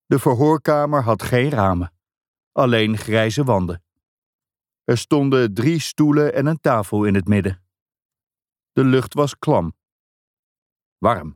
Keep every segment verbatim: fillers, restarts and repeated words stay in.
De verhoorkamer had geen ramen, alleen grijze wanden. Er stonden drie stoelen en een tafel in het midden. De lucht was klam. Warm.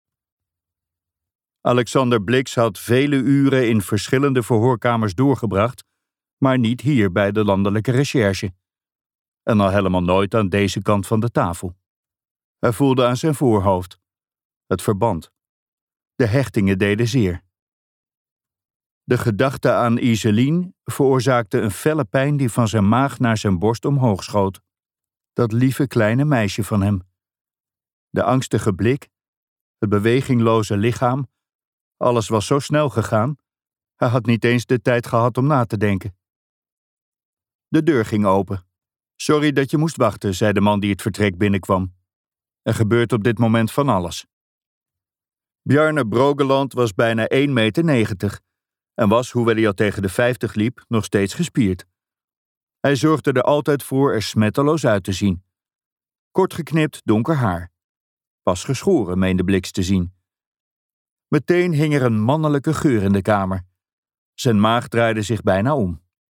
Alexander Blix had vele uren in verschillende verhoorkamers doorgebracht, maar niet hier bij de landelijke recherche. En al helemaal nooit aan deze kant van de tafel. Hij voelde aan zijn voorhoofd. Het verband. De hechtingen deden zeer. De gedachte aan Iselien veroorzaakte een felle pijn die van zijn maag naar zijn borst omhoog schoot. Dat lieve kleine meisje van hem. De angstige blik, het bewegingloze lichaam, alles was zo snel gegaan, hij had niet eens de tijd gehad om na te denken. De deur ging open. Sorry dat je moest wachten, zei de man die het vertrek binnenkwam. Er gebeurt op dit moment van alles. Bjarne Brogeland was bijna één meter negentig en was, hoewel hij al tegen de vijftig liep, nog steeds gespierd. Hij zorgde er altijd voor er smetteloos uit te zien. Kort geknipt, donker haar. Pas geschoren, meende Blix te zien. Meteen hing er een mannelijke geur in de kamer. Zijn maag draaide zich bijna om.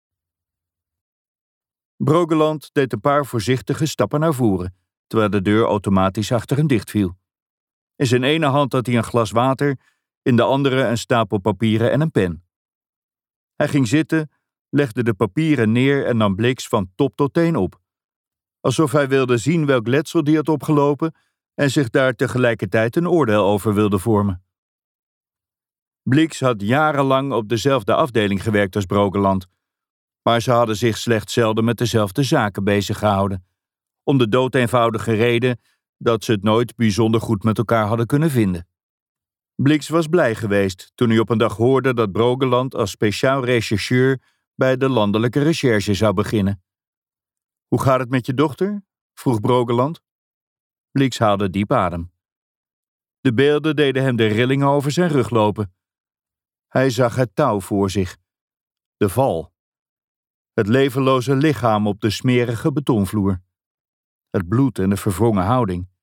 Brogeland deed een paar voorzichtige stappen naar voren, terwijl de deur automatisch achter hem dichtviel. In zijn ene hand had hij een glas water, in de andere een stapel papieren en een pen. Hij ging zitten, legde de papieren neer en nam Blix van top tot teen op. Alsof hij wilde zien welk letsel die had opgelopen en zich daar tegelijkertijd een oordeel over wilde vormen. Blix had jarenlang op dezelfde afdeling gewerkt als Brogeland, maar ze hadden zich slechts zelden met dezelfde zaken bezig gehouden, om de doodeenvoudige reden dat ze het nooit bijzonder goed met elkaar hadden kunnen vinden. Blix was blij geweest toen hij op een dag hoorde dat Brogeland als speciaal rechercheur bij de landelijke recherche zou beginnen. Hoe gaat het met je dochter? Vroeg Brogeland. Blix haalde diep adem. De beelden deden hem de rillingen over zijn rug lopen. Hij zag het touw voor zich. De val. Het levenloze lichaam op de smerige betonvloer. Het bloed en de verwrongen houding.